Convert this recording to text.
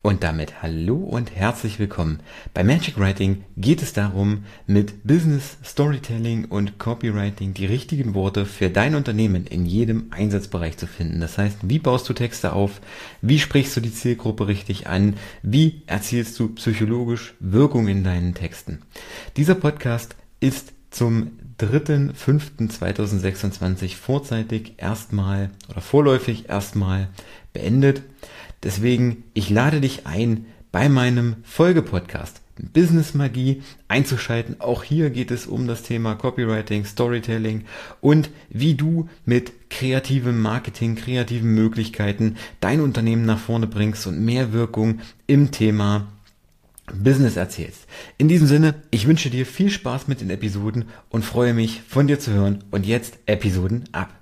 Und damit hallo und herzlich willkommen. Bei Magic Writing geht es darum, mit Business, Storytelling und Copywriting die richtigen Worte für dein Unternehmen in jedem Einsatzbereich zu finden. Das heißt, wie baust du Texte auf? Wie sprichst du die Zielgruppe richtig an? Wie erzielst du psychologisch Wirkung in deinen Texten? Dieser Podcast ist zum 3.5.2026 vorläufig erstmal beendet. Deswegen, ich lade dich ein, bei meinem Folgepodcast Business Magie einzuschalten. Auch hier geht es um das Thema Copywriting, Storytelling und wie du mit kreativem Marketing, kreativen Möglichkeiten dein Unternehmen nach vorne bringst und mehr Wirkung im Thema Business erzählst. In diesem Sinne, ich wünsche dir viel Spaß mit den Episoden und freue mich, von dir zu hören. Und jetzt Episoden ab.